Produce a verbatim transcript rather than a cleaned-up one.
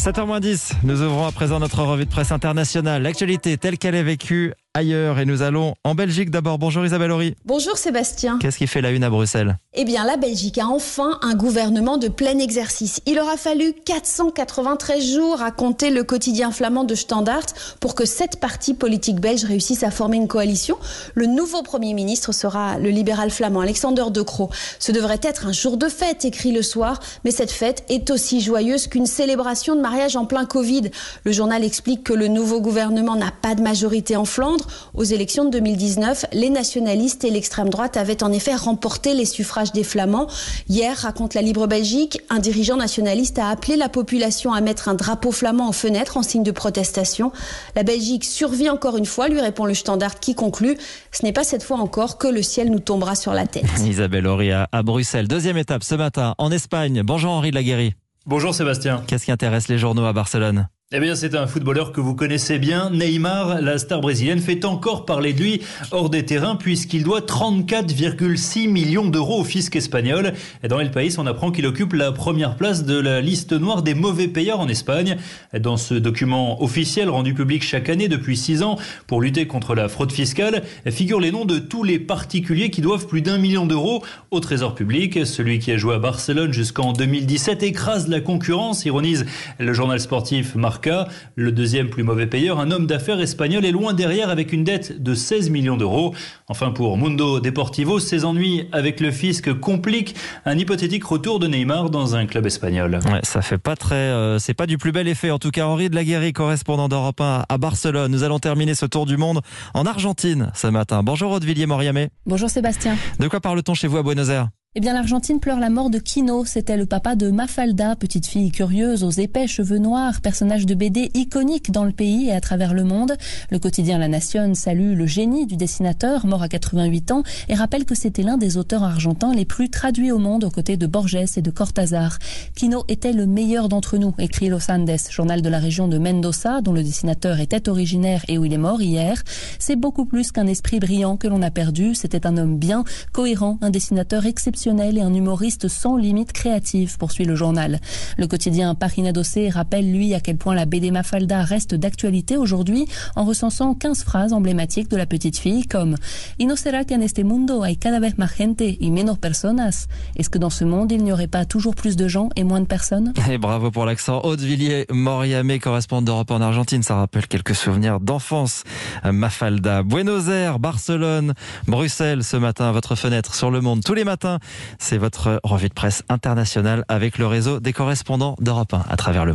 sept heures moins dix, nous ouvrons à présent notre revue de presse internationale. L'actualité telle qu'elle est vécue ailleurs et nous allons en Belgique d'abord. Bonjour Isabelle Horry. Bonjour Sébastien. Qu'est-ce qui fait la une à Bruxelles ? Eh bien, la Belgique a enfin un gouvernement de plein exercice. Il aura fallu quatre cent quatre-vingt-treize jours à compter le quotidien flamand de Standaard pour que sept partis politiques belges réussissent à former une coalition. Le nouveau Premier ministre sera le libéral flamand Alexander De Croo. Ce devrait être un jour de fête, écrit Le Soir, mais cette fête est aussi joyeuse qu'une célébration de mariage en plein Covid. Le journal explique que le nouveau gouvernement n'a pas de majorité en Flandre. Aux élections de deux mille dix-neuf, les nationalistes et l'extrême droite avaient en effet remporté les suffrages des Flamands. Hier, raconte la Libre Belgique, un dirigeant nationaliste a appelé la population à mettre un drapeau flamand en fenêtre en signe de protestation. La Belgique survit encore une fois, lui répond le Standard qui conclut « Ce n'est pas cette fois encore que le ciel nous tombera sur la tête ». Isabelle Horry à, à Bruxelles. Deuxième étape ce matin en Espagne. Bonjour Henri de la Guéry. Bonjour Sébastien. Qu'est-ce qui intéresse les journaux à Barcelone ? Eh bien, c'est un footballeur que vous connaissez bien, Neymar. La star brésilienne fait encore parler de lui hors des terrains puisqu'il doit trente-quatre virgule six millions d'euros au fisc espagnol. Et dans El País, on apprend qu'il occupe la première place de la liste noire des mauvais payeurs en Espagne. Dans ce document officiel rendu public chaque année depuis six ans pour lutter contre la fraude fiscale, figurent les noms de tous les particuliers qui doivent plus d'un million d'euros au trésor public. Celui qui a joué à Barcelone jusqu'en deux mille dix-sept écrase la concurrence, ironise le journal sportif Marca. Le deuxième plus mauvais payeur, un homme d'affaires espagnol, est loin derrière avec une dette de seize millions d'euros. Enfin, pour Mundo Deportivo, ses ennuis avec le fisc compliquent un hypothétique retour de Neymar dans un club espagnol. Ouais, ça fait pas très, euh, c'est pas du plus bel effet. En tout cas, Henri de la Guéry, correspondant d'Europe un à Barcelone. Nous allons terminer ce tour du monde en Argentine ce matin. Bonjour Aude Villiers-Moriamé. Bonjour Sébastien. De quoi parle-t-on chez vous à Buenos Aires ? Eh bien, l'Argentine pleure la mort de Quino. C'était le papa de Mafalda, petite fille curieuse aux épais cheveux noirs, personnage de B D iconique dans le pays et à travers le monde. Le quotidien La Nación salue le génie du dessinateur, mort à quatre-vingt-huit ans, et rappelle que c'était l'un des auteurs argentins les plus traduits au monde aux côtés de Borges et de Cortázar. Quino était le meilleur d'entre nous, écrit Los Andes, journal de la région de Mendoza, dont le dessinateur était originaire et où il est mort hier. C'est beaucoup plus qu'un esprit brillant que l'on a perdu. C'était un homme bien, cohérent, un dessinateur exceptionnel et un humoriste sans limite créative, poursuit le journal. Le quotidien Página doce rappelle, lui, à quel point la B D Mafalda reste d'actualité aujourd'hui en recensant quinze phrases emblématiques de la petite fille comme « Y no será que en este mundo hay cada vez más gente y menos personas ?» Est-ce que dans ce monde, il n'y aurait pas toujours plus de gens et moins de personnes ? Et bravo pour l'accent. Aude Villiers-Moriamé, correspondante d'Europe en Argentine. Ça rappelle quelques souvenirs d'enfance. Mafalda. Buenos Aires, Barcelone, Bruxelles ce matin. Votre fenêtre sur le monde tous les matins. C'est votre revue de presse internationale avec le réseau des correspondants d'Europe un à travers le monde.